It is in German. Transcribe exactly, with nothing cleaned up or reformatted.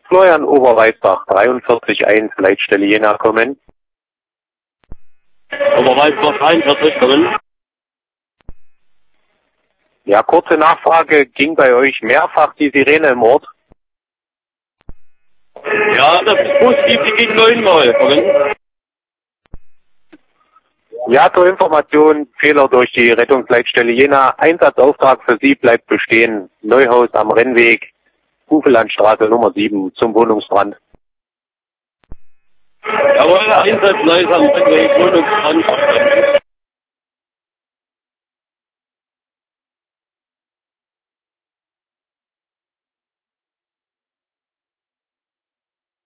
Florian Oberweisbach, dreiundvierzig eins, Leitstelle Jena kommen. Oberweisbach dreiundvierzig kommen. Ja, kurze Nachfrage, ging bei euch mehrfach die Sirene im Ort? Ja, das ist positiv, die ging neunmal kommen. Ja, zur Information, Fehler durch die Rettungsleitstelle Jena. Einsatzauftrag für Sie bleibt bestehen. Neuhaus am Rennweg, Hufelandstraße Nummer sieben zum Wohnungsbrand. Jawohl, Einsatz, Neues am Rennweg, Wohnungsbrand.